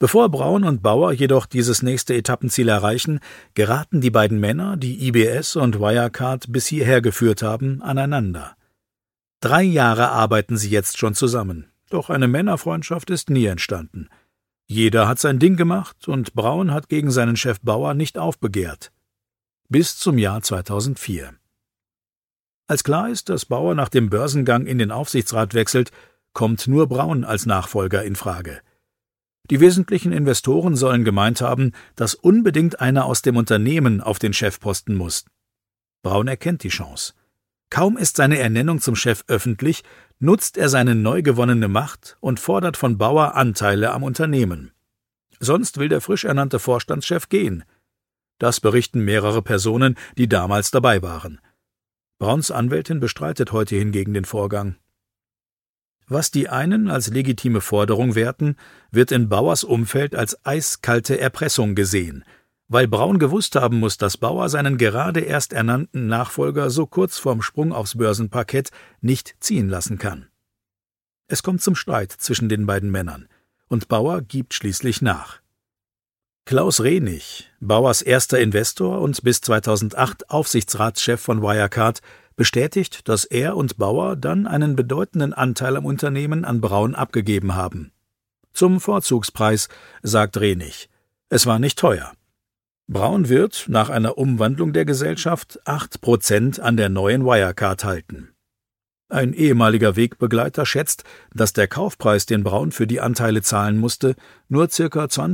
Bevor Braun und Bauer jedoch dieses nächste Etappenziel erreichen, geraten die beiden Männer, die IBS und Wirecard bis hierher geführt haben, aneinander. 3 Jahre arbeiten sie jetzt schon zusammen, doch eine Männerfreundschaft ist nie entstanden. Jeder hat sein Ding gemacht und Braun hat gegen seinen Chef Bauer nicht aufbegehrt. Bis zum Jahr 2004. Als klar ist, dass Bauer nach dem Börsengang in den Aufsichtsrat wechselt, kommt nur Braun als Nachfolger in Frage. Die wesentlichen Investoren sollen gemeint haben, dass unbedingt einer aus dem Unternehmen auf den Chefposten muss. Braun erkennt die Chance. Kaum ist seine Ernennung zum Chef öffentlich, nutzt er seine neu gewonnene Macht und fordert von Bauer Anteile am Unternehmen. Sonst will der frisch ernannte Vorstandschef gehen. Das berichten mehrere Personen, die damals dabei waren. Brauns Anwältin bestreitet heute hingegen den Vorgang. Was die einen als legitime Forderung werten, wird in Bauers Umfeld als eiskalte Erpressung gesehen, weil Braun gewusst haben muss, dass Bauer seinen gerade erst ernannten Nachfolger so kurz vorm Sprung aufs Börsenparkett nicht ziehen lassen kann. Es kommt zum Streit zwischen den beiden Männern, und Bauer gibt schließlich nach. Klaus Renich, Bauers erster Investor und bis 2008 Aufsichtsratschef von Wirecard, bestätigt, dass er und Bauer dann einen bedeutenden Anteil am Unternehmen an Braun abgegeben haben. Zum Vorzugspreis, sagt Renich. Es war nicht teuer. Braun wird nach einer Umwandlung der Gesellschaft 8% an der neuen Wirecard halten. Ein ehemaliger Wegbegleiter schätzt, dass der Kaufpreis, den Braun für die Anteile zahlen musste, nur ca.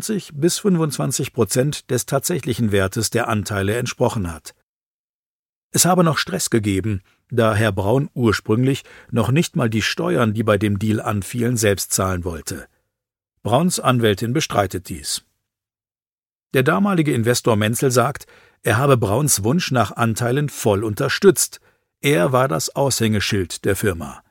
20-25% des tatsächlichen Wertes der Anteile entsprochen hat. Es habe noch Stress gegeben, da Herr Braun ursprünglich noch nicht mal die Steuern, die bei dem Deal anfielen, selbst zahlen wollte. Brauns Anwältin bestreitet dies. Der damalige Investor Menzel sagt, er habe Brauns Wunsch nach Anteilen voll unterstützt. Er war das Aushängeschild der Firma.